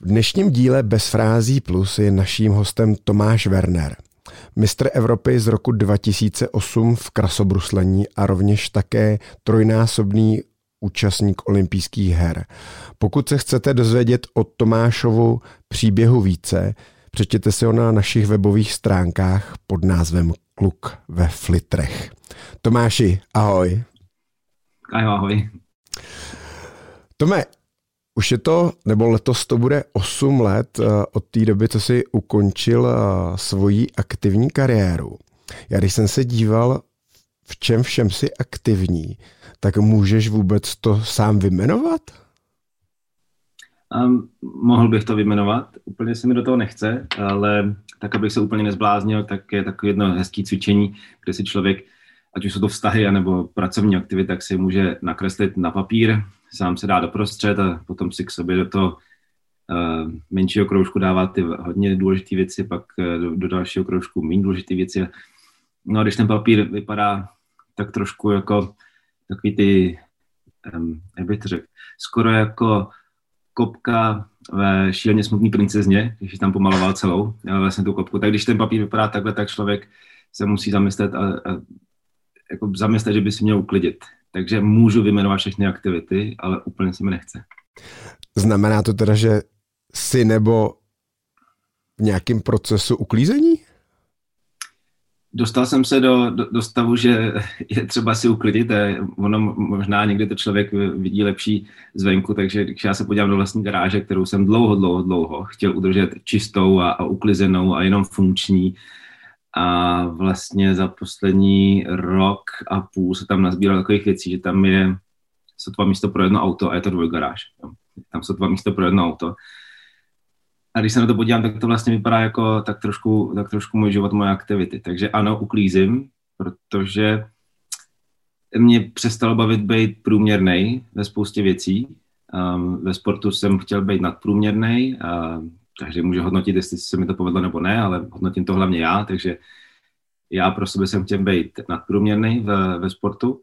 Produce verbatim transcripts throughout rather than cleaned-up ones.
V dnešním díle Bez frází plus je naším hostem Tomáš Werner, mistr Evropy z roku dva tisíce osm v krasobruslení a rovněž také trojnásobný účastník olympijských her. Pokud se chcete dozvědět o Tomášovu příběhu více, přečtěte si ho na našich webových stránkách pod názvem Kluk ve flitrech. Tomáši, ahoj. Ahoj, ahoj. Tome, už je to, nebo letos to bude osm let od té doby, co jsi ukončil svoji aktivní kariéru. Já když jsem se díval, v čem všem jsi aktivní, tak můžeš vůbec to sám vyjmenovat? Um, mohl bych to vyjmenovat, úplně se mi do toho nechce, ale tak, abych se úplně nezbláznil, tak je takové jedno hezké cvičení, kde si člověk, ať už jsou to vztahy, anebo pracovní aktivity, tak si může nakreslit na papír, sám se dá doprostřed a potom si k sobě do toho uh, menšího kroužku dává ty hodně důležité věci, pak uh, do, do dalšího kroužku méně důležité věci. No a když ten papír vypadá tak trošku jako takový ty, um, jak bych to řekl, skoro jako kopka ve Šíleně smutný princezně, když ji tam pomaloval celou, vlastně tu kopku, tak když ten papír vypadá takhle, tak člověk se musí zamyslet a, a jako zamyslet, že by si měl uklidit. Takže můžu vyjmenovat všechny aktivity, ale úplně se mi nechce. Znamená to teda, že jsi nebo v nějakém procesu uklízení? Dostal jsem se do, do, do stavu, že je třeba si uklidit. Ono možná někdy to člověk vidí lepší zvenku, takže když já se podívám do vlastní garáže, kterou jsem dlouho, dlouho, dlouho chtěl udržet čistou a, a uklizenou a jenom funkční, a vlastně za poslední rok a půl se tam nazbíralo takových věcí, že tam je sotva místo pro jedno auto a je to dvojgaráž. Tam sotva místo pro jedno auto. A když se na to podívám, tak to vlastně vypadá jako tak trošku, tak trošku můj život, moje aktivity. Takže ano, uklízím, protože mě přestalo bavit být průměrnej ve spoustě věcí. Um, ve sportu jsem chtěl být nadprůměrnej, uh, takže můžu hodnotit, jestli se mi to povedlo nebo ne, ale hodnotím to hlavně já, takže já pro sebe jsem chtěl být nadprůměrnej ve, ve sportu.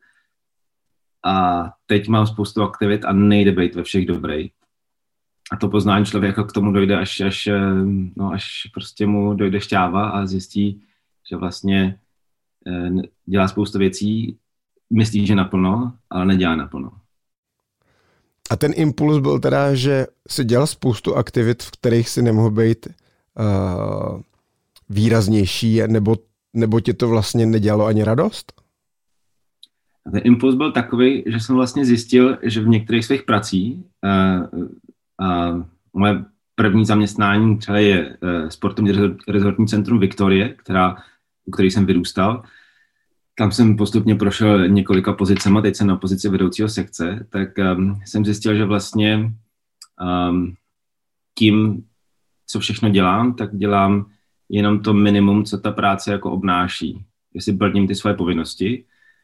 A teď mám spoustu aktivit a nejde být ve všech dobrý. A to poznání člověka k tomu dojde, až, až, no, až prostě mu dojde šťáva a zjistí, že vlastně dělá spoustu věcí, myslí, že naplno, ale nedělá naplno. A ten impuls byl teda, že jsi dělal spoustu aktivit, v kterých si nemohl být uh, výraznější, nebo, nebo ti to vlastně nedělalo ani radost? A ten impuls byl takový, že jsem vlastně zjistil, že v některých svých pracích uh, Uh, moje první zaměstnání třeba je uh, sportovní rezortní centrum Viktorie, která, u které jsem vyrůstal. Tam jsem postupně prošel několika pozicema, teď jsem na pozici vedoucího sekce, tak um, jsem zjistil, že vlastně um, tím, co všechno dělám, tak dělám jenom to minimum, co ta práce jako obnáší. Jestli plním ty svoje povinnosti,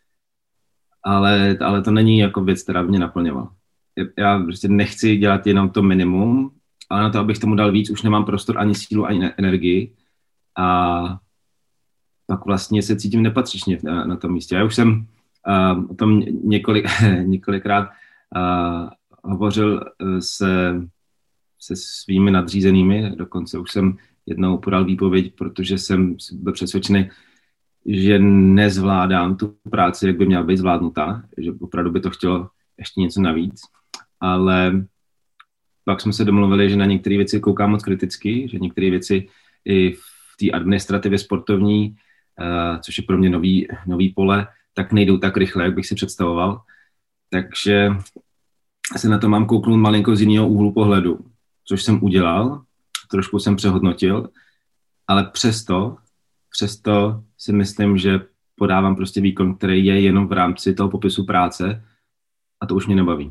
ale, ale to není jako věc, která by mě naplňovala. Já prostě nechci dělat jenom to minimum, ale na to, abych tomu dal víc, už nemám prostor ani sílu, ani energii. A pak vlastně se cítím nepatřičně na, na tom místě. Já už jsem uh, o tom několik, několikrát uh, hovořil se, se svými nadřízenými, dokonce už jsem jednou podal výpověď, protože jsem byl přesvědčený, že nezvládám tu práci, jak by měla být zvládnutá, že opravdu by to chtělo ještě něco navíc. Ale pak jsme se domluvili, že na některé věci koukám moc kriticky, že některé věci i v té administrativě sportovní, uh, což je pro mě nový, nový pole, tak nejdou tak rychle, jak bych si představoval. Takže se na to mám kouknout malinko z jiného úhlu pohledu, což jsem udělal, trošku jsem přehodnotil, ale přesto, přesto si myslím, že podávám prostě výkon, který je jenom v rámci toho popisu práce, a to už mě nebaví.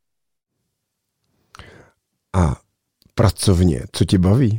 A pracovně, co tě baví?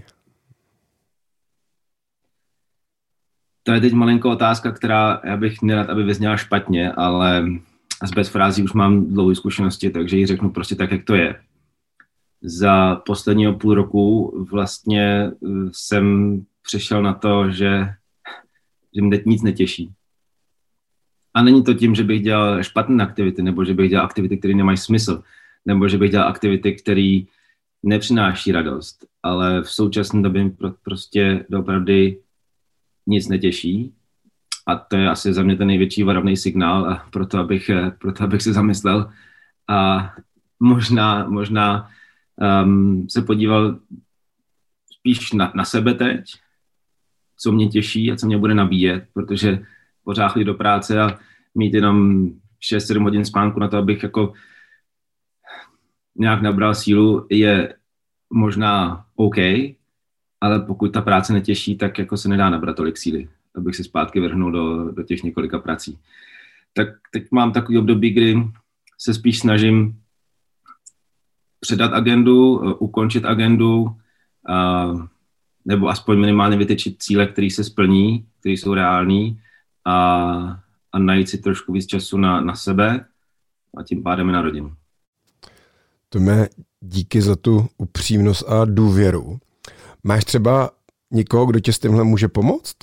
To je teď malinko otázka, která já bych nerad, aby vyzněla špatně, ale z bez frází už mám dlouhé zkušenosti, takže ji řeknu prostě tak, jak to je. Za posledního půl roku vlastně jsem přišel na to, že, že mě nic netěší. A není to tím, že bych dělal špatné aktivity, nebo že bych dělal aktivity, které nemají smysl, nebo že bych dělal aktivity, které nepřináší radost, ale v současné době pro, prostě doopravdy nic netěší. A to je asi za mě ten největší varovný signál, a proto abych, proto abych se zamyslel a možná, možná um, se podíval spíš na, na sebe teď, co mě těší a co mě bude nabíjet, protože pořád chodit do práce a mít jenom šest sedm hodin spánku na to, abych jako nějak nabral sílu, je možná OK, ale pokud ta práce netěší, tak jako se nedá nabrat tolik síly, abych se zpátky vrhnul do, do těch několika prací. Tak teď mám takový období, kdy se spíš snažím předat agendu, ukončit agendu, a, nebo aspoň minimálně vytyčit cíle, které se splní, které jsou reální, a, a najít si trošku víc času na, na sebe a tím pádem i na rodinu. Tome, díky za tu upřímnost a důvěru. Máš třeba někoho, kdo tě s tímhle může pomoct?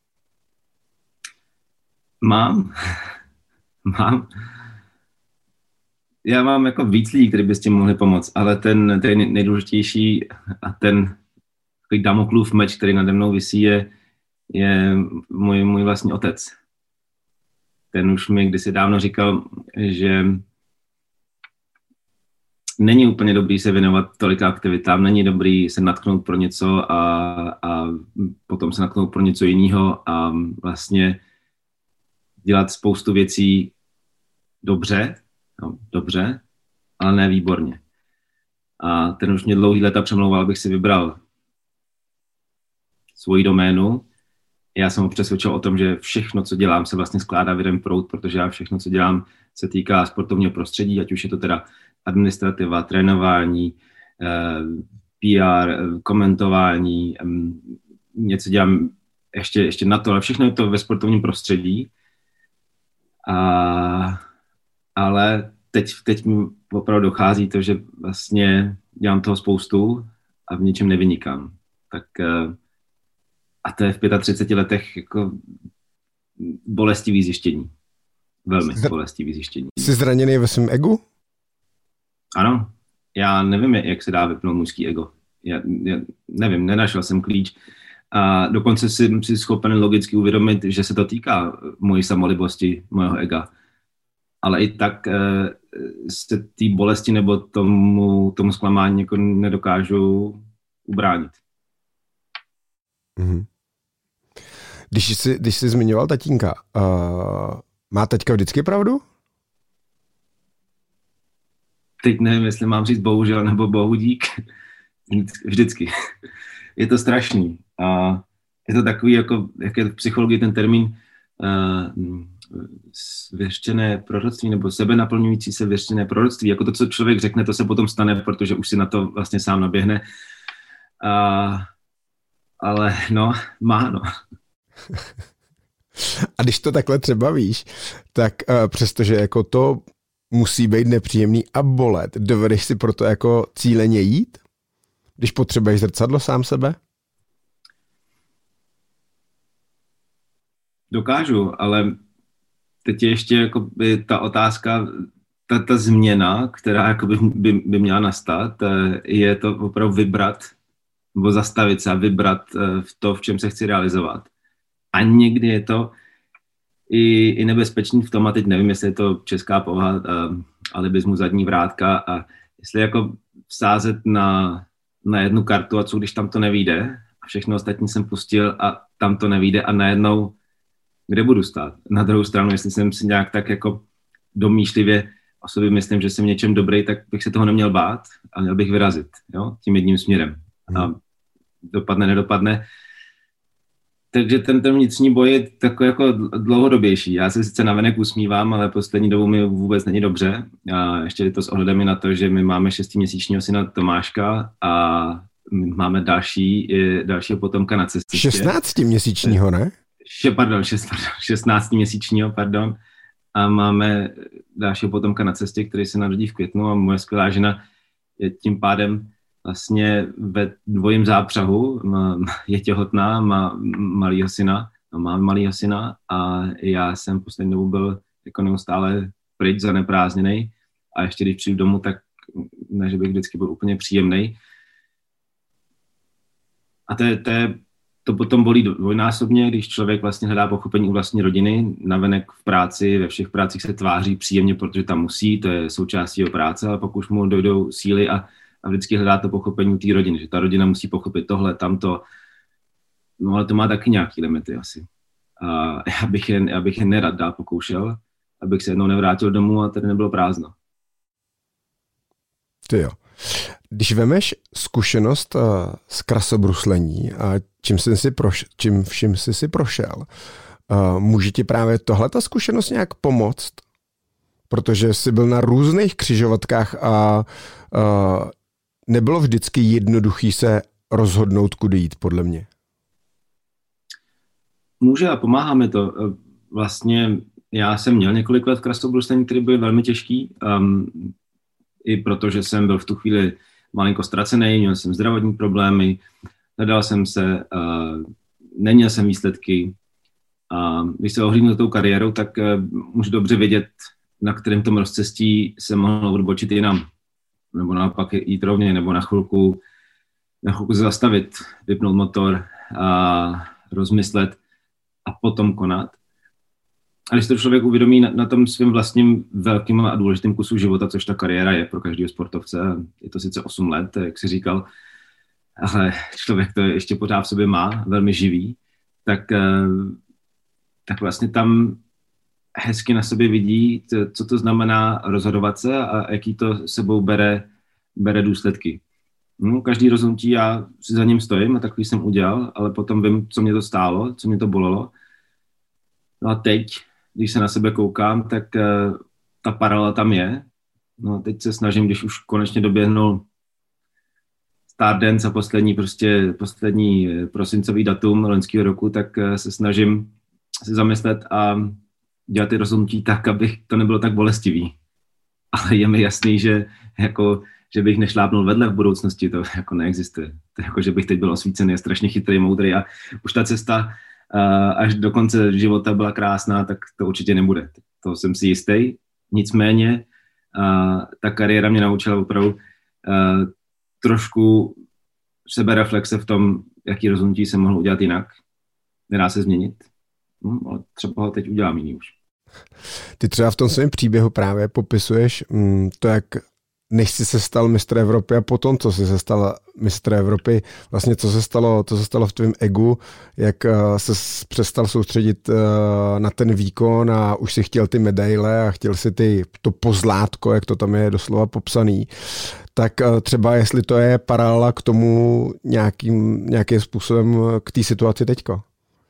Mám. Mám. Já mám jako víc lidí, kteří by s tím mohli pomoct, ale ten, ten nejdůležitější a ten takový Damoklův meč, který nade mnou visí, je, je můj, můj vlastní otec. Ten už mi kdysi dávno říkal, že není úplně dobrý se věnovat tolika aktivitám, není dobrý se natknout pro něco a, a potom se natknout pro něco jiného a vlastně dělat spoustu věcí dobře, no, dobře, ale ne výborně. A ten už mě dlouhý leta přemlouval, abych si vybral svoji doménu. Já jsem ho přesvědčil o tom, že všechno, co dělám, se vlastně skládá v jeden proud, protože já všechno, co dělám, se týká sportovního prostředí, ať už je to teda administrativa, trénování, P R, komentování, něco dělám ještě, ještě na to, ale všechno je to ve sportovním prostředí. A, ale teď, teď mi opravdu dochází to, že vlastně dělám toho spoustu a v ničem nevynikám. Tak a to je v třiceti pěti letech jako bolestivý zjištění. Velmi Zra- bolestivý zjištění. Jsi zraněný ve svém egu? Ano. Já nevím, jak se dá vypnout mužský ego. Já, já nevím, nenašel jsem klíč. A dokonce jsem si schopen logicky uvědomit, že se to týká mojí samolibosti, mojeho ega. Ale i tak e, se té bolesti nebo tomu, tomu zklamání jako nedokážu ubránit. Mm-hmm. Když jsi, když jsi zmiňoval tatínka, uh, má teďka vždycky pravdu? Teď nevím, jestli mám říct bohužel nebo bohu dík. Vždycky. Je to strašný. A je to takový, jako, jak je v psychologii ten termín uh, věštěné proroctví nebo sebenaplňující se věštěné proroctví. Jako to, co člověk řekne, to se potom stane, protože už si na to vlastně sám naběhne. Uh, ale no, má no. A když to takhle třeba víš, tak uh, přestože jako to musí být nepříjemný a bolet, dovedeš si proto jako cíleně jít? Když potřebuješ zrcadlo sám sebe? Dokážu, ale teď je ještě jako by ta otázka, ta, ta změna, která jako by, by, by měla nastat, je to opravdu vybrat, nebo zastavit se a vybrat v to, v čem se chci realizovat. A někdy je to i, i nebezpečný v tom, a teď nevím, jestli je to česká povaha, alibismu zadní vrátka, a jestli jako vsázet na, na jednu kartu a co když tam to nevyjde a všechno ostatní jsem pustil a tam to nevyjde a najednou kde budu stát. Na druhou stranu, jestli jsem si nějak tak jako domýšlivě o sobě myslím, že jsem něčem dobrý, tak bych se toho neměl bát a měl bych vyrazit, jo, tím jedním směrem. A dopadne, nedopadne. Takže ten, ten vnitřní boj je takový jako dlouhodobější. Já se sice navenek usmívám, ale poslední dobou mi vůbec není dobře. A ještě je to s ohledem na to, že my máme šestiměsíčního syna Tomáška a my máme další, dalšího potomka na cestě. šestnáctiměsíčního, ne? Pardon, šestnáctiměsíčního, pardon. A máme dalšího potomka na cestě, který se narodí v květnu a moje skvělá žena je tím pádem vlastně ve dvojím zápřahu, je těhotná, má malýho syna, no, mám malýho syna a já jsem poslední dobu byl jako neustále pryč, zaneprázdněnej a ještě když přijdu domů, tak ne, že bych vždycky byl úplně příjemný. A to, je, to, je, to potom bolí dvojnásobně, když člověk vlastně hledá pochopení u vlastní rodiny, navenek v práci, ve všech prácích se tváří příjemně, protože tam musí, to je součástí jeho práce, ale pokud už mu dojdou síly a, a vždycky hledá to pochopení té rodiny, že ta rodina musí pochopit tohle, tamto, no ale to má taky nějaký limity asi. A já bych je, já bych je nerad dál pokoušel, abych se jednou nevrátil domů a tady nebylo prázdno. Ty jo. Když vemeš zkušenost uh, z krasobruslení a čím, jsi si proš- čím vším jsi si prošel, uh, může ti právě tohleta zkušenost nějak pomoct? Protože jsi byl na různých křižovatkách a uh, nebylo vždycky jednoduchý se rozhodnout, kudy jít, podle mě. Může a pomáhá mi to. Vlastně já jsem měl několik let krasobruslení, které byly velmi těžký. Um, I protože jsem byl v tu chvíli malinko ztracený, měl jsem zdravotní problémy, hledal jsem se, uh, neměl jsem výsledky. A když se ohlídnu tou kariérou, tak uh, můžu dobře vědět, na kterém tom rozcestí se mohl odbočit jinam. Nebo naopak jít rovně, nebo na chvilku, na chvilku zastavit, vypnout motor a rozmyslet a potom konat. A když to člověk uvědomí na, na tom svým vlastním velkým a důležitým kusu života, což ta kariéra je pro každého sportovce, je to sice osm let, jak jsi říkal, ale člověk to ještě pořád v sobě má, velmi živý, tak, tak vlastně tam hezky na sobě vidí, co to znamená rozhodovat se a jaký to sebou bere, bere důsledky. No, každý rozhodnutí já si za ním stojím a takový jsem udělal, ale potom vím, co mě to stálo, co mě to bolelo. No a teď, když se na sebe koukám, tak uh, ta paralela tam je. No a teď se snažím, když už konečně doběhnul Stardance a poslední, prostě, poslední prosincový datum loňského roku, tak uh, se snažím se zamyslet a dělat ty rozhodnutí tak, aby to nebylo tak bolestivý. Ale je mi jasný, že, jako, že bych nešlápnul vedle v budoucnosti, to jako neexistuje. To je jako, že bych teď byl osvícený, je strašně chytrý, moudrý a už ta cesta uh, až do konce života byla krásná, tak to určitě nebude. To jsem si jistý. Nicméně uh, ta kariéra mě naučila opravdu uh, trošku sebereflexe v tom, jaký rozhodnutí jsem mohl udělat jinak. Nedá se změnit. No, ale třeba ho teď udělám jiný už. Ty třeba v tom svém příběhu právě popisuješ mm, to, jak než jsi se stal mistr Evropy a potom, co jsi se stal mistr Evropy, vlastně co se stalo, co se stalo v tvém egu, jak uh, se přestal soustředit uh, na ten výkon a už si chtěl ty medaile a chtěl si ty, to pozlátko, jak to tam je doslova popsaný. Tak uh, třeba jestli to je paralela k tomu nějakým, nějakým způsobem k té situaci teďko.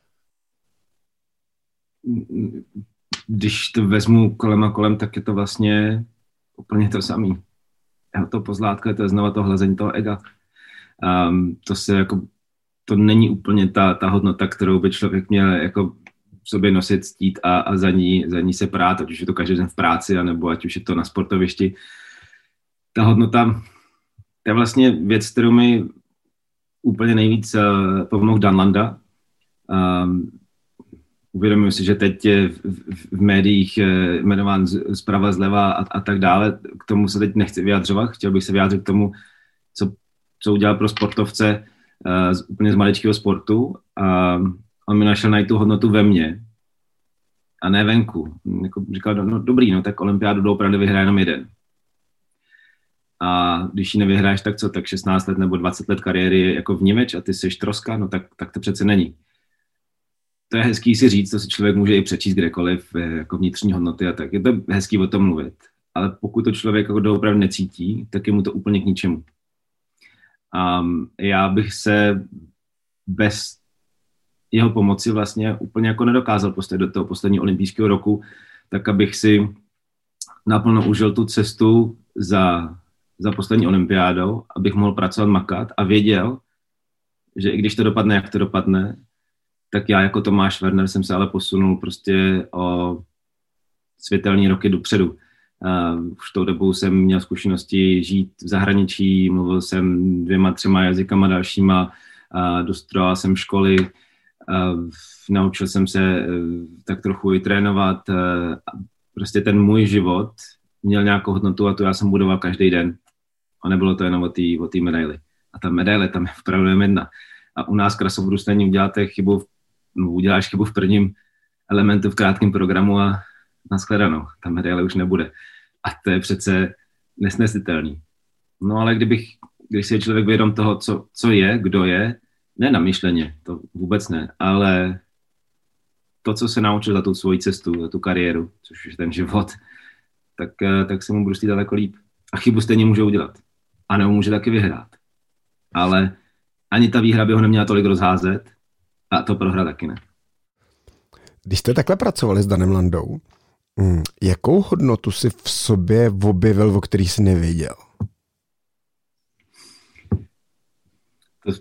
Když to vezmu kolem a kolem, tak je to vlastně úplně to samý. To pozlátko, to je znova to hlazení toho ega. Um, to se jako, to není úplně ta, ta hodnota, kterou by člověk měl jako v sobě nosit, ctít a, a za, ní, za ní se prát, ať už je to každý den v práci, anebo ať už je to na sportovišti. Ta hodnota, to je vlastně věc, kterou mi úplně nejvíc uh, pomohl Dan Landa. Um, Uvědomuji si, že teď je v, v, v médiích jmenován zprava, zleva a, a tak dále. K tomu se teď nechci vyjadřovat. Chtěl bych se vyjádřit k tomu, co, co udělal pro sportovce uh, z, úplně z maličkého sportu. A on mi našel najít tu hodnotu ve mně a ne venku. Jako říkal, no, no dobrý, no tak olympiádu doopravdy vyhraje jenom jeden. A když ji nevyhráš, tak co? Tak šestnáct let nebo dvacet let kariéry je jako vnímeč a ty jsi troska, no tak, tak to přece není. To je hezký si říct, to si člověk může i přečíst kdekoliv, jako vnitřní hodnoty a tak. Je to hezký o tom mluvit. Ale pokud to člověk jako doopravdy necítí, tak je mu to úplně k ničemu. A já bych se bez jeho pomoci vlastně úplně jako nedokázal postavit do toho posledního olympijského roku, tak abych si naplno užil tu cestu za, za poslední olympiádou, abych mohl pracovat, makat a věděl, že i když to dopadne, jak to dopadne, tak já jako Tomáš Werner jsem se ale posunul prostě o světelný roky dopředu. Uh, už tou dobou jsem měl zkušenosti žít v zahraničí, mluvil jsem dvěma, třema jazykama dalšíma, uh, dostudoval jsem školy, uh, naučil jsem se uh, tak trochu i trénovat. Uh, prostě ten můj život měl nějakou hodnotu a to já jsem budoval každý den. A nebylo to jenom o té o té medaili. A ta medaile tam je opravdu jedna. A u nás krasobruslení uděláte chybu, no, uděláš chybu v prvním elementu v krátkém programu a nashledanou. Ta medaile už nebude. A to je přece nesnesitelný. No ale kdybych, když si je člověk vědom toho, co, co je, kdo je, ne na myšleně, to vůbec ne, ale to, co se naučil za tu svoji cestu, za tu kariéru, což je ten život, tak, tak se mu bruslí daleko líp. A chybu stejně může udělat. A nebo může taky vyhrát. Ale ani ta výhra by ho neměla tolik rozházet a to prohra taky ne. Když jste takhle pracovali s Danem Landou, jakou hodnotu si v sobě objevil, o který jsi nevěděl? To,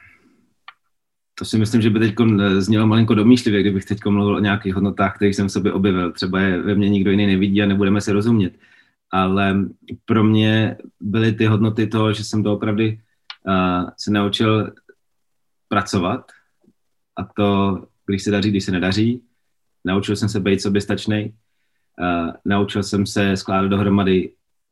to si myslím, že by teď znělo malinko domýšlivě, kdybych teď mluvil o nějakých hodnotách, kterých jsem v sobě objevil. Třeba je ve mně nikdo jiný nevidí a nebudeme se rozumět. Ale pro mě byly ty hodnoty toho, že jsem doopravdy uh, se naučil pracovat a to, když se daří, když se nedaří. Naučil jsem se být soběstačnej, uh, naučil jsem se skládat dohromady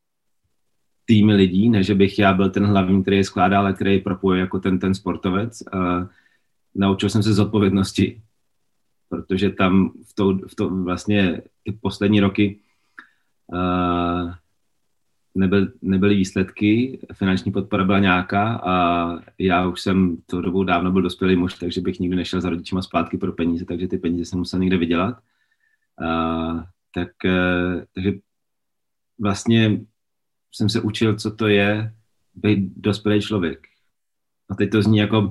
týmy lidí, ne že bych já byl ten hlavní, který je skládá, ale který je propojuje jako ten, ten sportovec. Uh, naučil jsem se zodpovědnosti, protože tam v to, v to vlastně ty poslední roky Uh, nebyl, nebyly výsledky, finanční podpora byla nějaká a já už jsem tou dobou dávno byl dospělý muž, takže bych nikdy nešel za rodičima zpátky pro peníze, takže ty peníze jsem musel někde vydělat. Uh, tak, uh, takže vlastně jsem se učil, co to je být dospělý člověk. A teď to zní jako...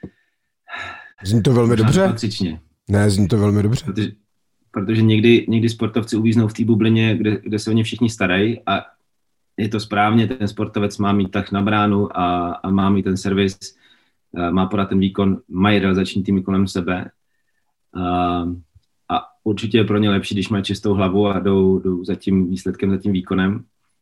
Zní to velmi dobře? Patřičně. Ne, zní to velmi dobře. Protože, protože někdy, někdy sportovci uvíznou v té bublině, kde, kde se o ně všichni starají a je to správně, ten sportovec má mít tak na bránu a, a má mít ten servis, má podat ten výkon, mají realizační týmy kolem sebe a, a určitě je pro ně lepší, když mají čistou hlavu a jdou, jdou za tím výsledkem, za tím výkonem.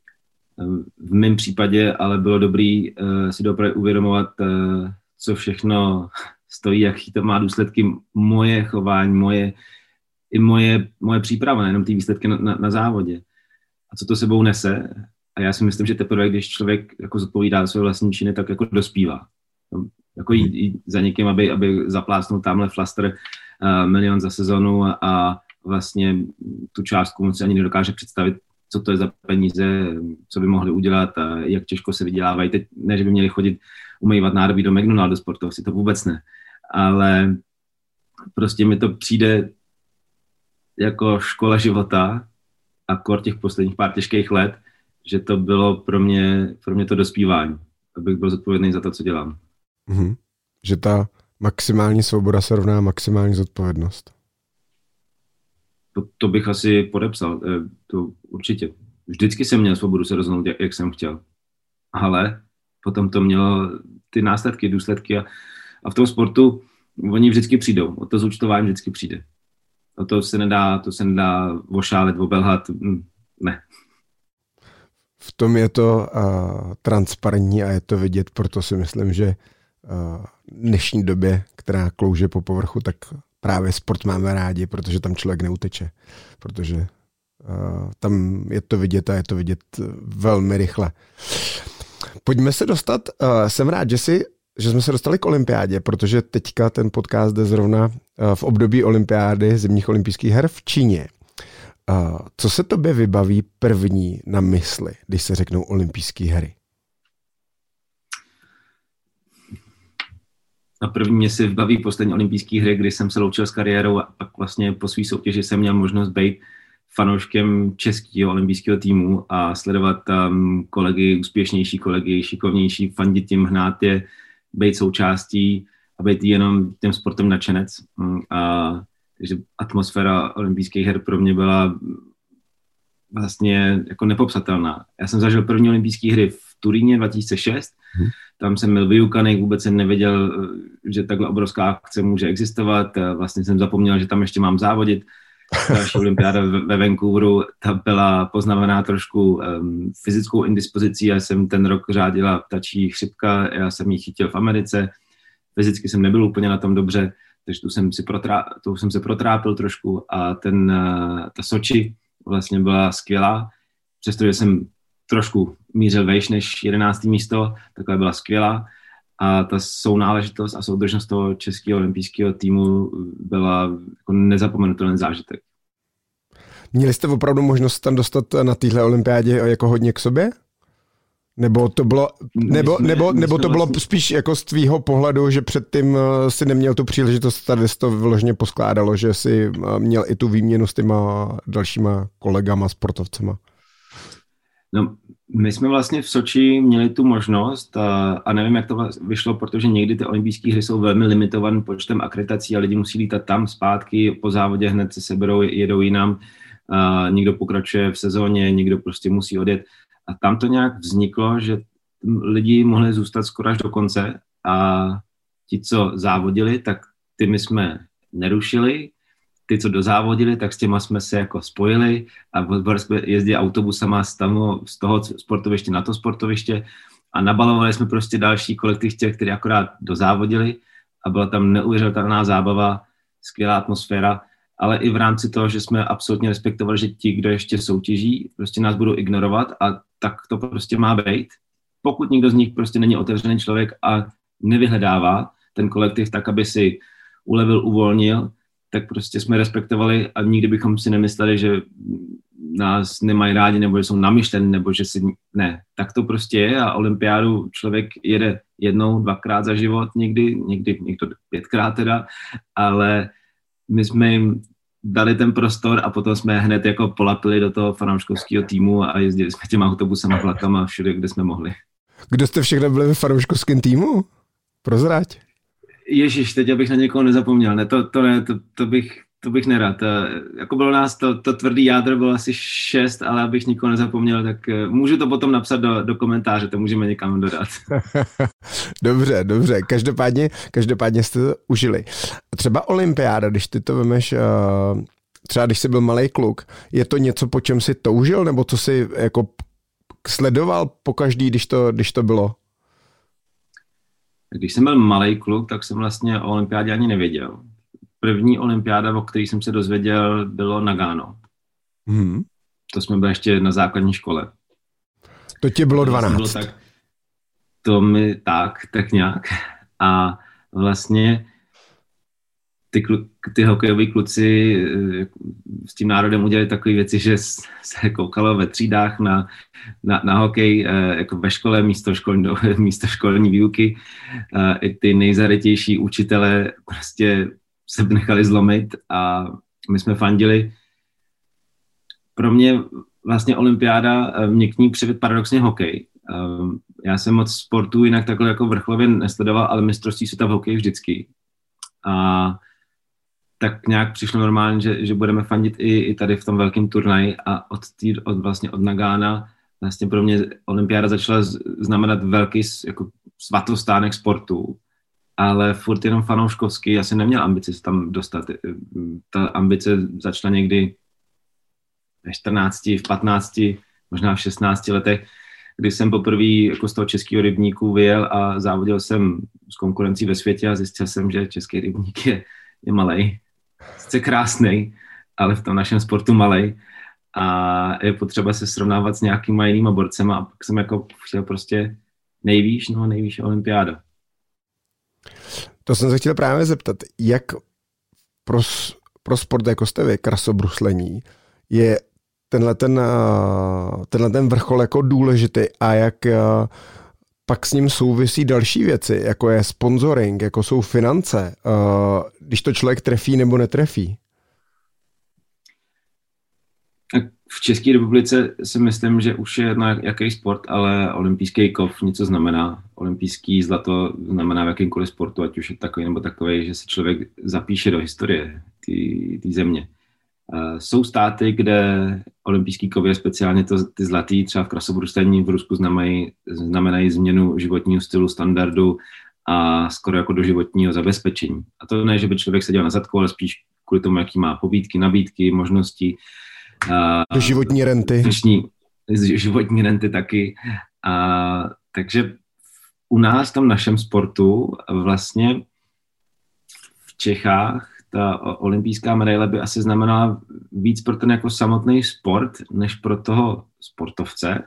V mém případě ale bylo dobrý uh, si dopravdu uvědomovat, uh, co všechno stojí, jaký to má důsledky moje chování, moje i moje, moje příprava, nejenom ty výsledky na, na, na závodě. A co to sebou nese? A já si myslím, že teprve, když člověk jako zodpovídá za své vlastní činy, tak jako dospívá. Jako jít, jít za někým, aby, aby zaplácnul tamhle flaster uh, milion za sezonu a, a vlastně tu částku on si ani nedokáže představit, co to je za peníze, co by mohli udělat a jak těžko se vydělávají. Teď ne, že by měli chodit umývat nádobí do McDonaldu sportovci, to vůbec ne. Ale prostě mi to přijde jako škola života a kor těch posledních pár těžkých let, že to bylo pro mě, pro mě to dospívání, abych byl zodpovědný za to, co dělám. Mm-hmm. Že ta maximální svoboda se rovná maximální zodpovědnost. To, to bych asi podepsal, to určitě. Vždycky jsem měl svobodu se rozhodnout, jak, jak jsem chtěl. Ale potom to mělo ty následky, důsledky a, a v tom sportu oni vždycky přijdou. O to zúčtování vždycky přijde. O to se nedá, to se nedá ošálet, obelhat, ne. V tom je to uh, transparentní a je to vidět, proto si myslím, že uh, v dnešní době, která klouže po povrchu, tak právě sport máme rádi, protože tam člověk neuteče, protože uh, tam je to vidět a je to vidět velmi rychle. Pojďme se dostat, uh, jsem rád, že, si, že jsme se dostali k olympiádě, protože teďka ten podcast jde zrovna uh, v období olympiády, zimních olympijských her v Číně. Uh, co se tobě vybaví první na mysli, když se řeknou olympijské hry? A první mě se vybaví poslední olympijské hry, kdy jsem se loučil s kariérou a pak vlastně po svý soutěži jsem měl možnost být fanouškem českého olympijského týmu a sledovat um, kolegy, úspěšnější kolegy, šikovnější, fandit tím, hnát je, být součástí a být jenom tím sportem nadšenec. A takže atmosféra olympijských her pro mě byla vlastně jako nepopsatelná. Já jsem zažil první olympijské hry v Turíně dva tisíce šest, hmm. Tam jsem byl vyukaný, vůbec jsem nevěděl, že takhle obrovská akce může existovat. Vlastně jsem zapomněl, že tam ještě mám závodit. Další olympiáda ve Vancouveru, ta byla poznamená trošku um, fyzickou indispozicí. Já jsem ten rok řádila ptačí chřipka, já jsem ji chytil v Americe. Fyzicky jsem nebyl úplně na tom dobře, takže tu jsem, si protrá, tu jsem se protrápil trošku a ten, ta Soči vlastně byla skvělá, přestože jsem trošku mířil vejš než jedenácté místo, takhle byla skvělá. A ta sounáležitost a soudržnost toho českého olympijského týmu byla jako nezapomenutelný zážitek. Měli jste opravdu možnost tam dostat na téhle olympiádě jako hodně k sobě? Nebo to bylo, nebo, jsme, nebo, nebo to bylo vlastně... spíš jako z tvýho pohledu, že předtím si neměl tu příležitost, tady se to vyloženě poskládalo, že si měl i tu výměnu s těma dalšíma kolegama, sportovcema? No, my jsme vlastně v Soči měli tu možnost a, a nevím, jak to vyšlo, protože někdy ty olympijské hry jsou velmi limitovaným počtem akreditací a lidi musí lítat tam zpátky, po závodě hned se seberou, jedou jinam, a někdo pokračuje v sezóně, někdo prostě musí odjet. A tam to nějak vzniklo, že lidi mohli zůstat skoro až do konce a ti, co závodili, tak ty my jsme nerušili, ty, co dozávodili, tak s těma jsme se jako spojili a jsme jezdili autobusama z toho, z toho sportoviště na to sportoviště a nabalovali jsme prostě další kolektiv těch, kteří akorát dozávodili a byla tam neuvěřitelná zábava, skvělá atmosféra, ale i v rámci toho, že jsme absolutně respektovali, že ti, kdo ještě soutěží, prostě nás budou ignorovat a tak to prostě má být. Pokud nikdo z nich prostě není otevřený člověk a nevyhledává ten kolektiv tak, aby si ulevil, uvolnil, tak prostě jsme respektovali a nikdy bychom si nemysleli, že nás nemají rádi, nebo že jsou namyšlení, nebo že si... Ne, tak to prostě je a olympiádu člověk jede jednou, dvakrát za život, někdy, někdy někdo pětkrát teda, ale my jsme jim dali ten prostor a potom jsme hned jako polapili do toho fanouškovského týmu a jezdili jsme těma autobusama, vlakama všude, kde jsme mohli. Kdo jste všechno byli ve fanouškovském týmu? Prozrať. Ježiš, teď abych na někoho nezapomněl. Ne, to, to ne, to, to, bych, to bych nerad. Jako bylo nás, to, to tvrdý jádro bylo asi šest, ale abych nikoho nezapomněl, tak můžu to potom napsat do, do komentáře, to můžeme někam dodat. Dobře, dobře. Každopádně, každopádně jste to užili. Třeba olympiáda, když ty to vemeš, třeba když jsi byl malej kluk, je to něco, po čem jsi toužil, nebo co jsi jako sledoval pokaždý, když to, když to bylo? Když jsem byl malej kluk, tak jsem vlastně o olympiádě ani nevěděl. První olympiáda, o které jsem se dozvěděl, bylo Nagano. Hmm. To jsme byli ještě na základní škole. To tě bylo dvanáct. Bylo tak, to mi tak, tak nějak. A vlastně ty, ty hokejoví kluci s tím národem udělali takové věci, že se koukalo ve třídách na, na, na hokej jako ve škole místo, školní, místo školní výuky. I ty nejzarytější učitelé prostě se nechali zlomit a my jsme fandili. Pro mě vlastně olympiáda mě k ní přivedl paradoxně hokej. Já jsem moc sportu jinak takhle jako vrcholově nesledoval, ale mistrovství světa v hokeji vždycky. A tak nějak přišlo normálně, že, že budeme fandit i, i tady v tom velkém turnaji a od, tý, od, vlastně od Nagana vlastně pro mě olympiáda začala znamenat velký jako svatostánek sportu, ale furt jenom fanouškovský, já jsem neměl ambici se tam dostat. Ta ambice začala někdy ve čtrnácti, v patnácti, možná v šestnácti letech, kdy jsem poprvé jako z toho českého rybníku vyjel a závodil jsem s konkurencí ve světě a zjistil jsem, že český rybník je, je malej. Sice krásnej, ale v tom našem sportu malej a je potřeba se srovnávat s nějakýma jinýma borcema a pak jsem jako chtěl prostě nejvýš, no nejvýš olympiáda. To jsem se chtěl právě zeptat, jak pro, pro sport jako jste vy, krasobruslení, je tenhle ten, tenhle ten vrchol jako důležitý a jak pak s ním souvisí další věci, jako je sponsoring, jako jsou finance, když to člověk trefí nebo netrefí? V České republice si myslím, že už je na jaký sport, ale olympijský kov něco znamená. Olympijský zlato znamená v jakýmkoliv sportu, ať už je takový nebo takový, že se člověk zapíše do historie té země. Uh, jsou státy, kde olympijský kovy, speciálně to, ty zlatý, třeba v krasobruslení v Rusku znamenají, znamenají změnu životního stylu, standardu a skoro jako do životního zabezpečení. A to ne, že by člověk seděl na zadku, ale spíš kvůli tomu, jaký má pobídky, nabídky, možnosti. Uh, do životní renty. Dnešní, životní renty taky. Uh, takže u nás v tom našem sportu vlastně v Čechách ta olympijská medaile by asi znamenala víc pro ten jako samotný sport, než pro toho sportovce.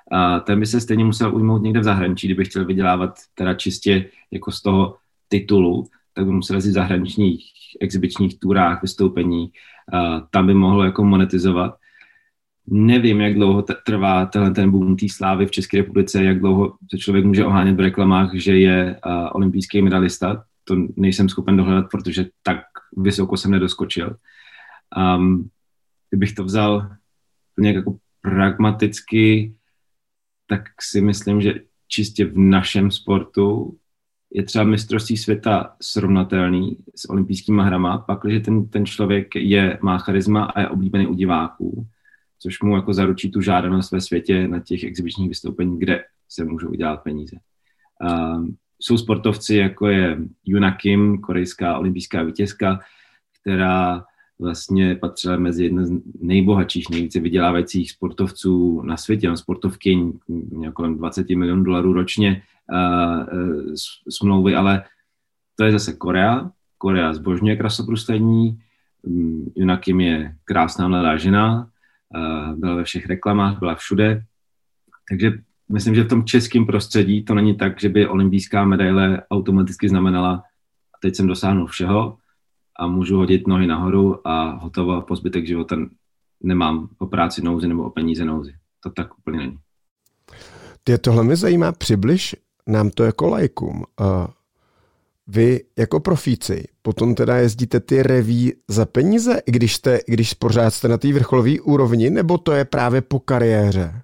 a ten by se stejně musel ujmout někde v zahraničí, kdyby chtěl vydělávat teda čistě jako z toho titulu, tak by musel jezdit v zahraničních exibičních turách, vystoupení, a tam by mohl jako monetizovat. Nevím, jak dlouho t- trvá tenhle ten boom té slávy v České republice, jak dlouho se člověk může ohánět v reklamách, že je uh, olympijský medalista. To nejsem schopen dohledat, protože tak vysoko jsem nedoskočil. Um, kdybych to vzal nějak jako pragmaticky, tak si myslím, že čistě v našem sportu je třeba mistrovství světa srovnatelný s olympijskýma hrama, pakliže ten, ten člověk je, má charisma a je oblíbený u diváků, což mu jako zaručí tu žádanost ve světě na těch exibičních vystoupeních, kde se můžou vydělat peníze. Um, jsou sportovci, jako je Juna Kim, korejská olympijská vítězka, která vlastně patřila mezi jedny z nejbohatších, nejvíce vydělávajících sportovců na světě, no sportovkyň, kolem dvacet milionů dolarů ročně uh, uh, smlouvy, ale to je zase Korea. Korea zbožňuje krasobruslení, um, Juna Kim je krásná mladá žena, uh, byla ve všech reklamách, byla všude, takže myslím, že v tom českém prostředí to není tak, že by olympijská medaile automaticky znamenala a teď jsem dosáhnul všeho a můžu hodit nohy nahoru a hotovo, po zbytek života nemám o práci nouzi nebo o peníze nouzi. To tak úplně není. Ty, tohle mě zajímá, přibliž nám to jako laikům. Vy jako profíci potom teda jezdíte ty reví za peníze, i když, jste, i když pořád jste na té vrcholové úrovni, nebo to je právě po kariéře?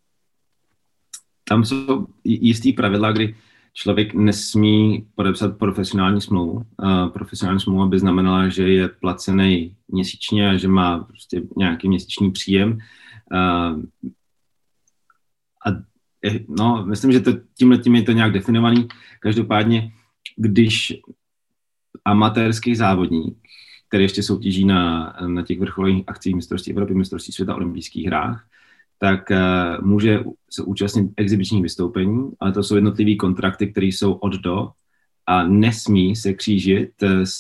Tam jsou jistý pravidla, kdy člověk nesmí podepsat profesionální smlouvu. Uh, profesionální smlouva by znamenala, že je placený měsíčně a že má prostě nějaký měsíční příjem. Uh, a no, myslím, že to, tímhletím je to nějak definovaný. Každopádně, když amatérský závodník, který ještě soutěží na, na těch vrcholových akcích mistrovství Evropy, mistrovství světa, olympijských hrách, tak uh, může se účastnit exibičních vystoupení, ale to jsou jednotlivý kontrakty, které jsou od do a nesmí se křížit s,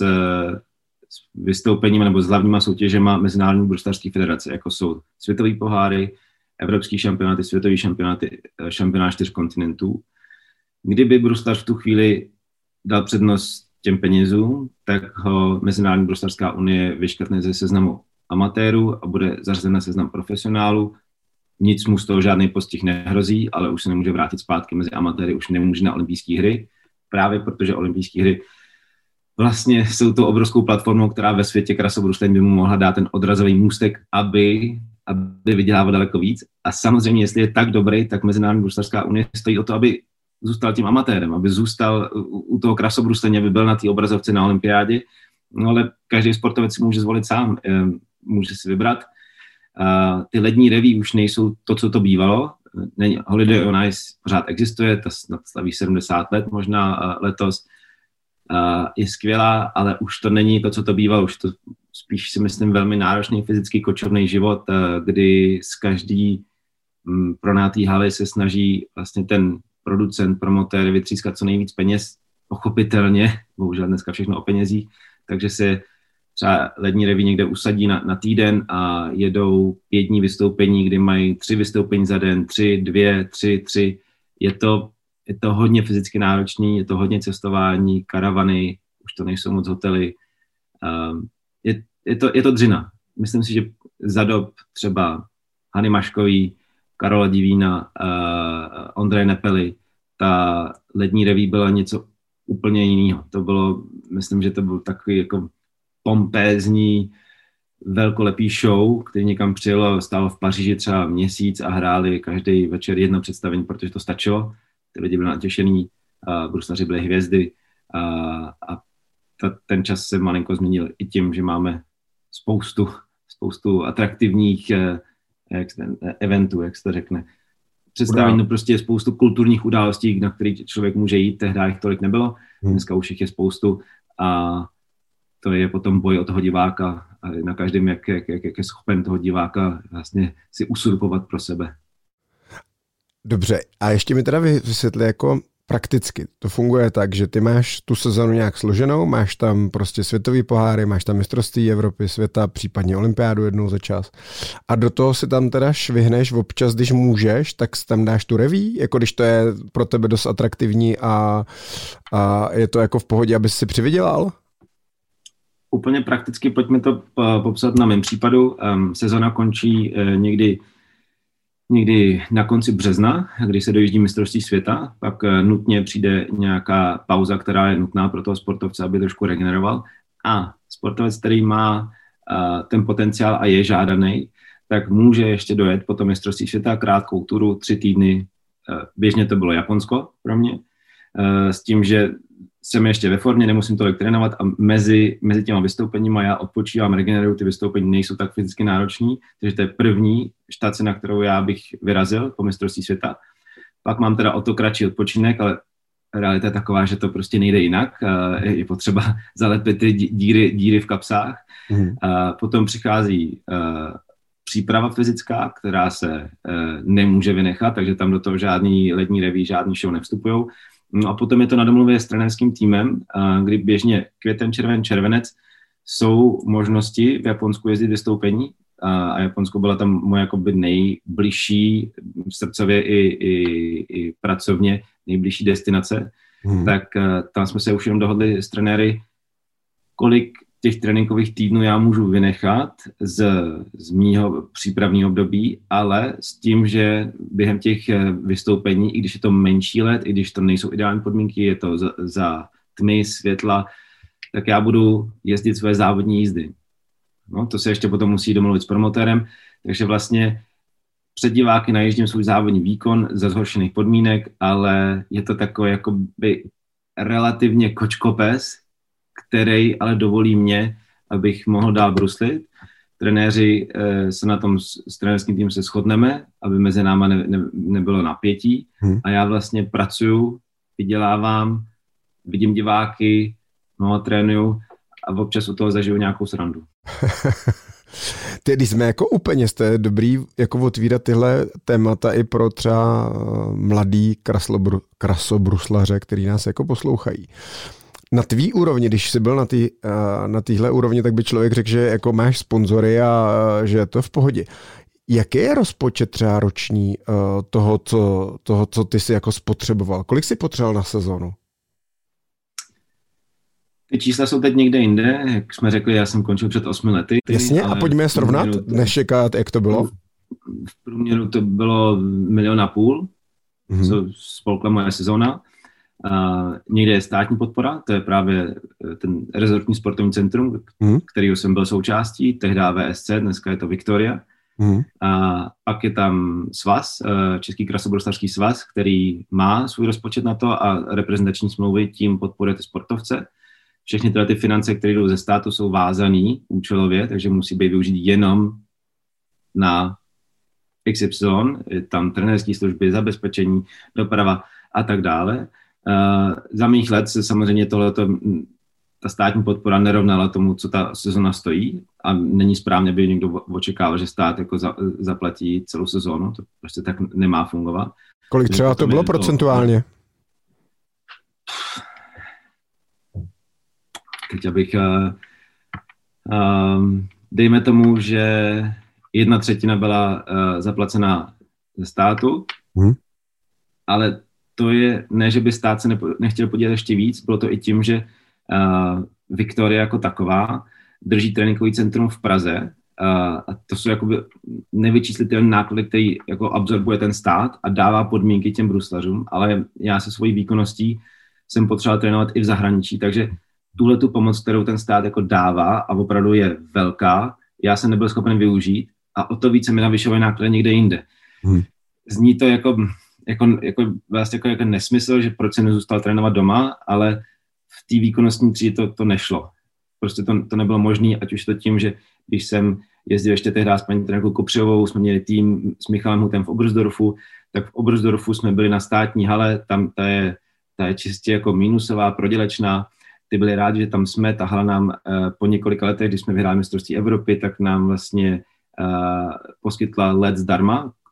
s vystoupením nebo s hlavníma soutěžema Mezinárodní bruslařské federace, jako jsou světové poháry, evropský šampionáty, světový šampionáty, šampionát čtyř kontinentů. Kdyby bruslař v tu chvíli dal přednost těm penězům, tak ho Mezinárodní bruslařská unie vyškrtne ze seznamu amatérů a bude zařazen na seznam profesionálů. Nic mu z toho žádný postih nehrozí, ale už se nemůže vrátit zpátky mezi amatéry, už nemůže na olympijské hry, právě protože olympijské hry vlastně jsou to obrovskou platformou, která ve světě krasobruslení by mu mohla dát ten odrazový můstek, aby, aby vydělával daleko víc. A samozřejmě, jestli je tak dobrý, tak Mezinárodní bruslařská unie stojí o to, aby zůstal tím amatérem, aby zůstal u toho krasobruslení, aby byl na té obrazovce na olympiádě. No ale každý sportovec si může zvolit sám, může si vybrat. Uh, ty lední reví už nejsou to, co to bývalo. Není, Holiday on Ice pořád existuje, ta snad slaví sedmdesát let možná uh, letos. Uh, je skvělá, ale už to není to, co to bývalo. Už to spíš si myslím velmi náročný fyzicky kočovný život, uh, kdy z každý um, pronátý haly se snaží vlastně ten producent, promotér vytřískat co nejvíc peněz, pochopitelně, bohužel dneska všechno o penězích, takže se třeba lední reví někde usadí na, na týden a jedou pět dní vystoupení, kdy mají tři vystoupení za den, tři, dvě, tři, tři. Je to, je to hodně fyzicky náročný, je to hodně cestování, karavany, už to nejsou moc hotely. Um, je, je, to, je to dřina. Myslím si, že za dob třeba Hany Maškový, Karola Divína, uh, Ondreje Nepely, ta lední reví byla něco úplně jiného. To bylo, myslím, že to byl takový jako pompézní, velkolepý show, který někam přijel a stál v Paříži třeba měsíc a hráli každý večer jedno představení, protože to stačilo. Ty lidi byli natěšení, bruslaři byli hvězdy a, a ta, ten čas se malinko změnil i tím, že máme spoustu, spoustu atraktivních jak ten, eventů, jak se to řekne. Představení, no prostě je spoustu kulturních událostí, na který člověk může jít, tehdy jich tolik nebylo, dneska už jich je spoustu a to je potom boj o toho diváka a na každém, jak, jak, jak je schopen toho diváka vlastně si usurpovat pro sebe. Dobře, a ještě mi teda vysvětli, jako Prakticky to funguje tak, že ty máš tu sezonu nějak složenou, máš tam prostě světový poháry, máš tam mistrovství Evropy, světa, případně olympiádu jednou za čas. A do toho si tam teda švihneš občas, když můžeš, tak tam dáš tu reví, jako když to je pro tebe dost atraktivní a, a je to jako v pohodě, abys si přivydělal? Úplně prakticky, pojďme to popsat na mém případu. Um, sezona končí uh, někdy Někdy na konci března, když se dojíždí mistrovství světa, pak nutně přijde nějaká pauza, která je nutná pro toho sportovce, aby trošku regeneroval. A sportovec, který má uh, ten potenciál a je žádaný, tak může ještě dojet po tom mistrovství světa krátkou turu, tři týdny. Uh, běžně to bylo Japonsko pro mě, uh, s tím, že jsem ještě ve formě, nemusím tolik trénovat a mezi, mezi těma vystoupeníma já odpočívám, regeneruju, ty vystoupení nejsou tak fyzicky náročný, takže to je první štace, na kterou já bych vyrazil po mistrovství světa. Pak mám teda o to kratší odpočinek, ale realita je taková, že to prostě nejde jinak, je potřeba zalepit ty díry, díry v kapsách. Mm. Potom přichází příprava fyzická, která se nemůže vynechat, takže tam do toho žádný lední reví, žádný show nevstupujou. No a potom je to na domluvě s trenérským týmem, kdy běžně květen, červen, červenec jsou možnosti v Japonsku jezdit vystoupení a Japonsko byla tam moje jakoby nejbližší srdcově i, i, i pracovně nejbližší destinace, hmm. tak tam jsme se už jenom dohodli s trenéry, kolik těch tréninkových týdnů já můžu vynechat z, z mýho přípravního období, ale s tím, že během těch vystoupení, i když je to menší let, i když to nejsou ideální podmínky, je to za, za tmy, světla, tak já budu jezdit své závodní jízdy. No, to se ještě potom musí domluvit s promotérem, takže vlastně před diváky najíždím svůj závodní výkon za zhoršených podmínek, ale je to takový jakoby relativně kočkopes, který ale dovolí mě, abych mohl dál bruslit. Trenéři e, se na tom s, s trenérským týmem se shodneme, aby mezi náma ne, ne, nebylo napětí hmm. a já vlastně pracuju, vydělávám, vidím diváky, no a trénuju a občas u toho zažiju nějakou srandu. Ty, když jsme jako úplně, jste dobrý jako otvírat tyhle témata i pro třeba mladý krasobru, krasobruslaře, který nás jako poslouchají. Na tvý úrovni, když jsi byl na té na téhle úrovni, tak by člověk řekl, že jako máš sponzory a že je to v pohodě. Jaký je rozpočet třeba roční toho, co, toho, co ty jsi jako spotřeboval? Kolik jsi potřeboval na sezonu? Ty čísla jsou teď někde jinde, jak jsme řekli, já jsem končil před osmi lety. Jasně, a pojďme je srovnat, než čekat, jak to bylo? V průměru to bylo milion a půl, mm-hmm. co spolkla moje sezóna. Uh, někde je státní podpora, to je právě ten rezortní sportovní centrum, mm. kterýho jsem byl součástí, tehdy V S C, dneska je to Viktoria. Mm. A pak je tam svaz, Český krasobruslařský svaz, který má svůj rozpočet na to a reprezentační smlouvy tím podporuje ty sportovce. Všechny tyhle ty finance, které jdou ze státu, jsou vázaný účelově, takže musí být využít jenom na X Y, je tam trenérské služby, zabezpečení, doprava a tak dále. Uh, za mých let se samozřejmě tohleto, ta státní podpora nerovnala tomu, co ta sezona stojí a není správně, aby někdo očekával, že stát jako za, zaplatí celou sezónu, to prostě tak nemá fungovat. Kolik třeba to bylo procentuálně? Teď abych, uh, uh, dejme tomu, že jedna třetina byla uh, zaplacena ze státu, hmm. ale to je, ne, že by stát se nepo, nechtěl podílet ještě víc, bylo to i tím, že uh, Viktoria jako taková drží tréninkový centrum v Praze uh, a to jsou jakoby nevyčíslitelné náklady, který jako absorbuje ten stát a dává podmínky těm bruslařům, ale já se svojí výkonností jsem potřeboval trénovat i v zahraničí, takže tuhle tu pomoc, kterou ten stát jako dává a opravdu je velká, já jsem nebyl schopen využít a o to více mi navyšovaly náklady někde jinde. Hmm. Zní to jako Jako, jako, vlastně jako, jako nesmysl, že proč jsem nezůstal trénovat doma, ale v té výkonnostní třídě to, to nešlo. Prostě to, to nebylo možné, ať už to tím, že když jsem jezdil ještě tehdy s paní trenérkou Kopřivovou, jsme měli tým s Michalem Hutem v Oberstdorfu, tak v Oberstdorfu jsme byli na státní hale, tam ta je, ta je čistě jako mínusová, prodělečná. Ty byli rádi, že tam jsme, ta hala nám uh, po několika letech, když jsme vyhráli mistrovství Evropy, tak nám vlastně uh, poskytla let zdarma,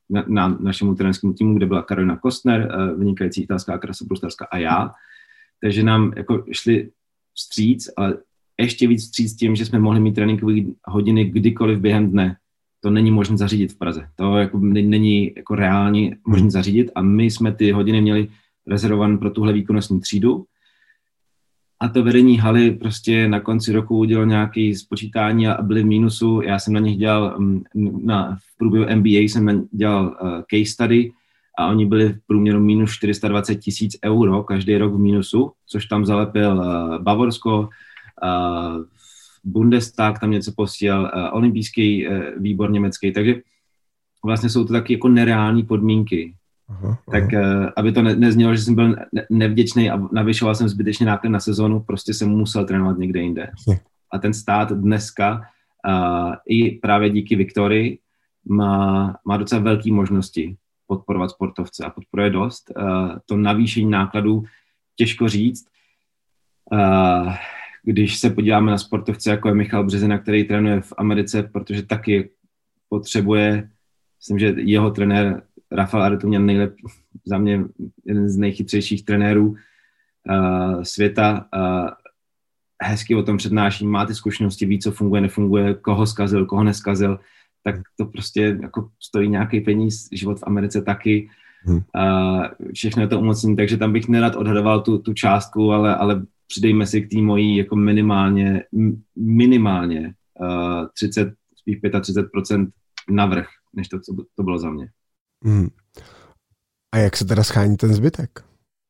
na, na našemu trenérskému týmu, kde byla Karolina Kostner, vynikající italská krasobruslařka a já. Takže nám jako šli vstříc, ale ještě víc vstříc tím, že jsme mohli mít tréninkové hodiny kdykoliv během dne. To není možné zařídit v Praze. To jako není jako reálně možné zařídit a my jsme ty hodiny měli rezervované pro tuhle výkonnostní třídu. A to vedení haly prostě na konci roku udělalo nějaké spočítání a byli v mínusu. Já jsem na nich dělal, na, v průběhu M B A jsem na nich dělal uh, case study a oni byli v průměru minus čtyři sta dvacet tisíc euro každý rok v mínusu, což tam zalepil uh, Bavorsko, uh, Bundestag tam něco posílal, uh, olympijský uh, výbor německý, takže vlastně jsou to taky jako nereální podmínky. Aha, aha. Tak uh, aby to ne, neznělo, že jsem byl ne, nevděčný a navyšoval jsem zbytečně náklad na sezónu, prostě jsem musel trénovat někde jinde. A ten stát dneska uh, i právě díky Viktorii má, má docela velké možnosti podporovat sportovce a podporuje dost. Uh, to navýšení nákladů těžko říct. Uh, když se podíváme na sportovce, jako je Michal Březina, který trénuje v Americe, protože taky potřebuje, myslím, že jeho trenér Rafael Aretu měl nejlepší, za mě jeden z nejchytřejších trenérů uh, světa. Uh, hezky o tom přednáší, má ty zkušenosti, ví, co funguje, nefunguje, koho zkazil, koho neskazil, tak to prostě jako stojí nějaký peníz, život v Americe taky. Hmm. Uh, všechno je to umocnění, takže tam bych nerad odhadoval tu, tu částku, ale, ale přidejme si k té mojí jako minimálně, minimálně uh, třicet, spíš třicet pět procent navrch, než to, co to bylo za mě. Hmm. A jak se teda schání ten zbytek?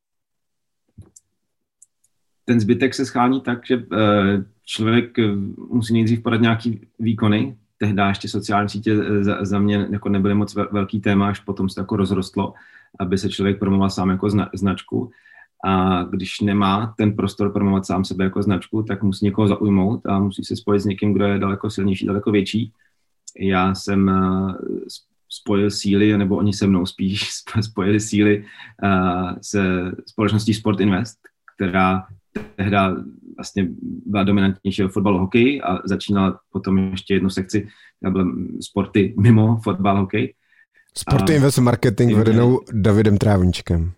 Ten zbytek se schání tak, že uh, člověk musí nejdřív podat nějaký výkony. Tehdy ještě sociální sítě za, za mě jako nebyly moc velký téma, až potom se to jako rozrostlo, aby se člověk promoval sám jako zna, značku. A když nemá ten prostor promovat sám sebe jako značku, tak musí někoho zaujmout a musí se spojit s někým, kdo je daleko silnější, daleko větší. Já jsem uh, spojil síly, nebo oni se mnou spíš spojili síly uh, se společností Sport Invest, která tehdy vlastně byla dominantnějšího fotbalu, hokej a začínala potom ještě jednu sekci, která byla sporty mimo fotbal, hokej. Sport Invest marketing vedenou Davidem Trávničkem.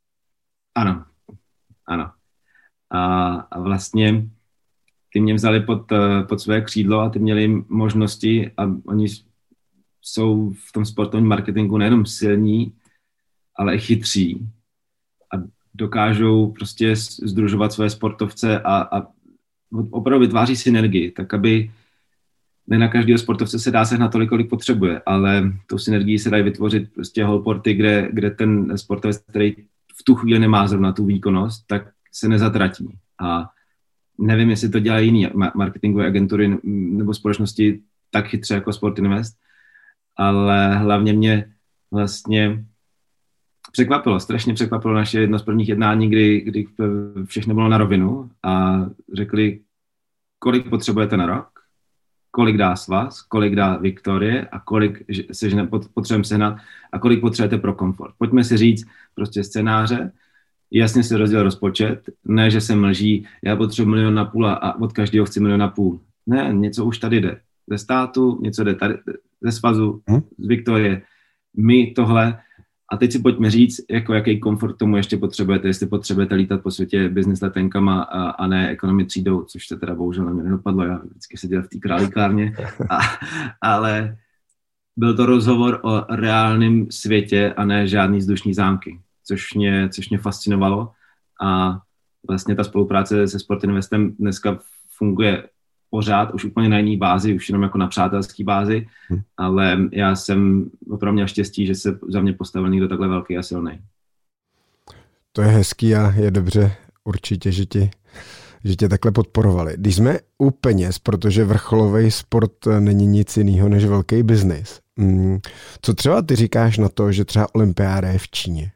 Ano, ano. A, a vlastně ty mě vzali pod, pod své křídlo a ty měli možnosti a oni jsou v tom sportovním marketingu nejenom silní, ale i chytří a dokážou prostě sdružovat své sportovce a, a opravdu vytváří synergii, tak aby ne na každého sportovce se dá sehnat tolik, kolik potřebuje, ale tou synergii se dají vytvořit prostě holporty, kde, kde ten sportovec, který v tu chvíli nemá zrovna tu výkonnost, tak se nezatratí. A nevím, jestli to dělají jiný marketingové agentury nebo společnosti tak chytře jako Sport Invest, ale hlavně mě vlastně překvapilo, strašně překvapilo naše jedno z prvních jednání, kdy, kdy všechno bylo na rovinu a řekli, kolik potřebujete na rok, kolik dá svaz, kolik dá Viktorie a kolik se potřebujeme sehnat a kolik potřebujete pro komfort. Pojďme si říct prostě scénáře, jasně se rozděl rozpočet, ne, že se mlží, já potřebuji milion na půl a od každého chci milion na půl. Ne, něco už tady jde. Ze státu, něco jde tady, ze svazu, hmm? z Viktorie. My tohle, a teď si pojďme říct, jako jaký komfort tomu ještě potřebujete, jestli potřebujete lítat po světě business letenkama a, a ne ekonomii třídou, což se teda bohužel na mě nedopadlo, já vždycky seděl v té králíkárně, a, ale byl to rozhovor o reálném světě a ne žádný vzdušní zámky, což mě, což mě fascinovalo a vlastně ta spolupráce se Sport Investem dneska funguje pořád, už úplně na jiný bázi, už jenom jako na přátelský bázi, hmm. ale já jsem opravdu měl štěstí, že se za mě postavil někdo takhle velký a silný. To je hezký a je dobře určitě, že tě, že tě takhle podporovali. Když jsme u peněz, protože vrcholový sport není nic jiného než velký biznis. Co třeba ty říkáš na to, že třeba olympiáda je v Číně?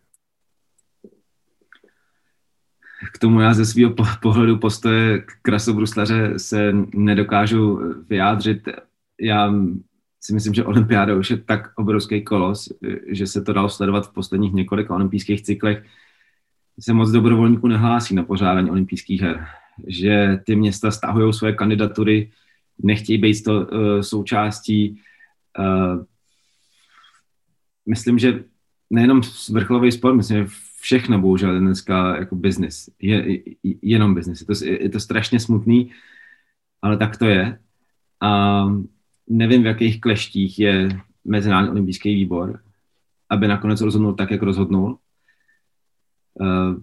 K tomu já ze svého pohledu postoje krasobruslaře se nedokážu vyjádřit. Já si myslím, že olympiáda už je tak obrovský kolos, že se to dalo sledovat v posledních několika olympijských cyklech. Se moc dobrovolníků nehlásí na pořádání olympijských her. Že ty města stahují své kandidatury, nechtějí být to uh, součástí uh, myslím, že nejenom vrcholový sport, myslím, že všechno bohužel je dneska jako business. Je, je, jenom business. Je to, je to strašně smutný, ale tak to je. A nevím, v jakých kleštích je Mezinárodní olympijský výbor, aby nakonec rozhodnul tak, jak rozhodnul. Uh,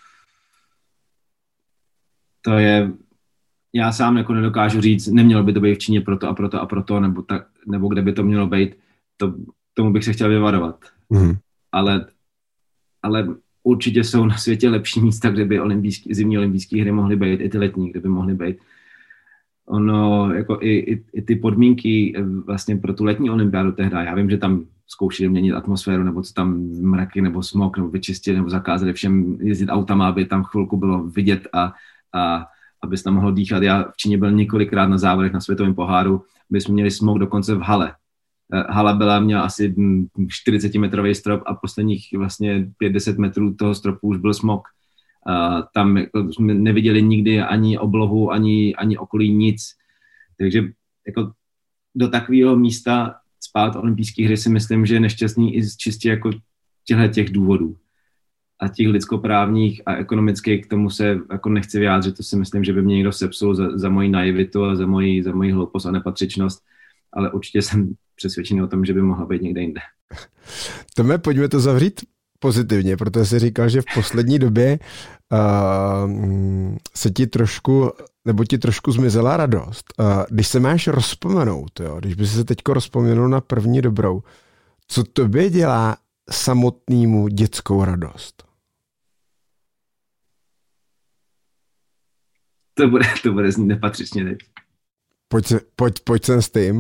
to je, já sám jako nedokážu říct, nemělo by to být v Číně proto a proto a proto, nebo, tak, nebo kde by to mělo být, to, tomu bych se chtěl vyvarovat. Mm. Ale, ale určitě jsou na světě lepší místa, kde by olympijský, zimní olympijské hry mohly být, i ty letní, kde by mohly být. Ono, jako i, i, i ty podmínky vlastně pro tu letní olympiádu tehdy, já vím, že tam zkoušeli měnit atmosféru, nebo co tam mraky, nebo smog, nebo vyčistili, nebo zakázali všem jezdit autama, aby tam chvilku bylo vidět a, a aby se tam mohlo dýchat. Já v Číně byl několikrát na závodech na světovém poháru, my jsme měli smog dokonce v hale. Hala byla, měla asi čtyřicetimetrový strop a posledních vlastně pět deset metrů toho stropu už byl smog. Uh, tam jako, jsme neviděli nikdy ani oblohu, ani, ani okolí nic. Takže jako, do takového místa spát olympijské hry si myslím, že je nešťastný i z čistě jako těchto těch důvodů. A těch lidskoprávních a ekonomických k tomu se jako nechci vyjádřit, to si myslím, že by mě někdo sepsul za, za moji naivitu a za moji, za moji hloupost a nepatřičnost, ale určitě jsem přesvědčený o tom, že by mohla být někde jinde. Tome, pojďme to zavřít pozitivně, protože jsi říkal, že v poslední době uh, se ti trošku, nebo ti trošku zmizela radost. Uh, když se máš rozpomenout, jo, když by se teďko rozpomenul na první dobrou, co tobě dělá samotnému dětskou radost? To bude, to bude znít nepatřičně teď. Pojď, se, pojď, pojď sem s tím.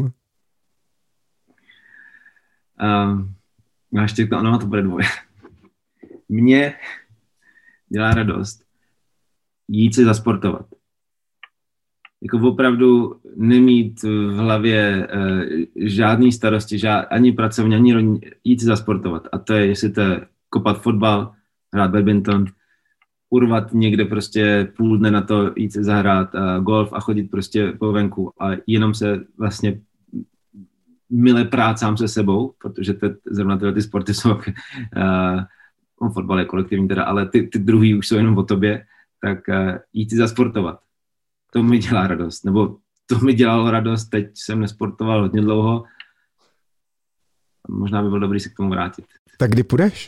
Um, no ještě to, no, to bude dvoje. Mně dělá radost jít si zasportovat. Jako opravdu nemít v hlavě uh, žádný starosti, žád, ani pracovně, ani rodin, jít si zasportovat. A to je, jestli to je kopat fotbal, hrát badminton, urvat někde prostě půl dne na to, jít si zahrát uh, golf a chodit prostě po venku a jenom se vlastně mile prácám se sebou, protože te, zrovna tyhle ty sporty jsou, uh, no, fotbal je kolektivní teda, ale ty, ty druhý už jsou jenom o tobě, tak uh, jít si zasportovat. To mi dělá radost, nebo to mi dělalo radost, teď jsem nesportoval hodně dlouho, možná by bylo dobrý se k tomu vrátit. Tak kdy půjdeš?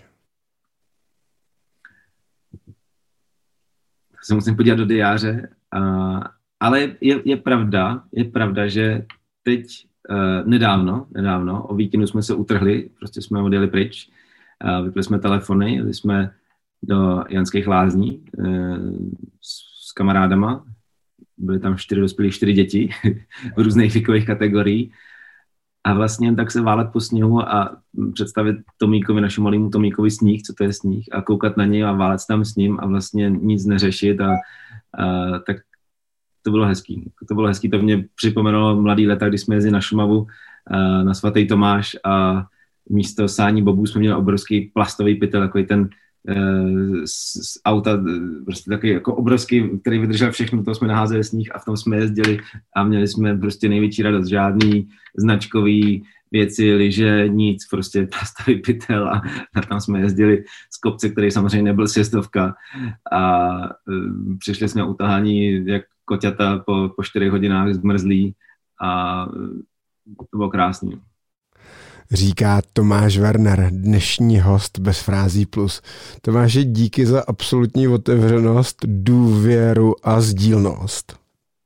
Se musím podívat do diáře, uh, ale je, je pravda, je pravda, že teď uh, nedávno, nedávno, o víkendu jsme se utrhli, prostě jsme odjeli pryč, uh, vypli jsme telefony, jeli jsme do Janských lázní uh, s, s kamarádama, byly tam čtyři dospělí, čtyři děti v různých věkových kategoriích a vlastně tak se válet po sněhu a představit Tomíkovi, našemu malému Tomíkovi sníh, co to je sníh a koukat na něj a válet tam s ním a vlastně nic neřešit a, a tak to bylo hezký. To bylo hezký, to mě připomenulo mladý leta, když jsme jezdili na Šumavu a, na svatý Tomáš a místo sání bobů jsme měli obrovský plastový pytel, takový ten z, z auta, prostě takový jako obrovský, který vydržel všechno, to jsme naházeli sníh a v tom jsme jezdili a měli jsme prostě největší radost, žádný značkový věci, lyže, nic, prostě plastový pytel a, a tam jsme jezdili z kopce, který samozřejmě nebyl sjezdovka a um, přišli jsme utahání jak koťata po, po čtyřech hodinách zmrzlí a um, to bylo krásný. Říká Tomáš Werner, dnešní host bez frází plus. Tomáši, díky za absolutní otevřenost, důvěru a sdílnost.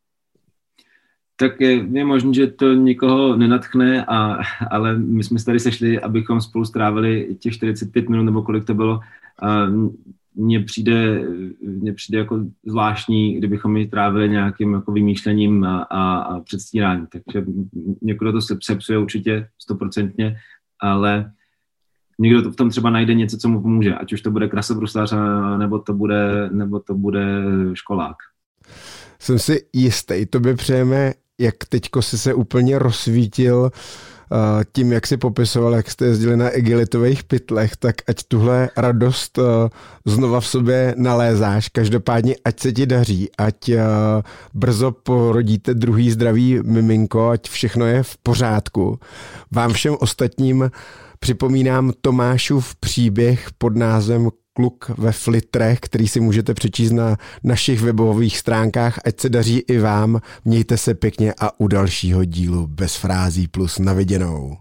Tak je, je možné, že to nikoho nenadchne, a, ale my jsme se tady sešli, abychom spolu strávili těch čtyřicet pět minut, nebo kolik to bylo. A mně přijde, mně přijde jako zvláštní, kdybychom ji trávili nějakým jako vymýšlením a, a, a předstíráním. Takže někdo to sepsuje určitě stoprocentně, ale někdo to v tom třeba najde něco, co mu pomůže. Ať už to bude krasobruslař, nebo to bude, nebo to bude školák. Jsem si jistý, tobě přejeme, jak teďko si se úplně rozsvítil tím, jak si popisoval, jak jste jezdili na igelitových pytlech, tak ať tuhle radost znova v sobě nalézáš. Každopádně, ať se ti daří, ať brzo porodíte druhý zdravý miminko, ať všechno je v pořádku. Vám všem ostatním Připomínám Tomášův příběh pod názvem Kluk ve flitrech, který si můžete přečíst na našich webových stránkách. Ať se daří i vám, mějte se pěkně a u dalšího dílu Bez frází plus na viděnou.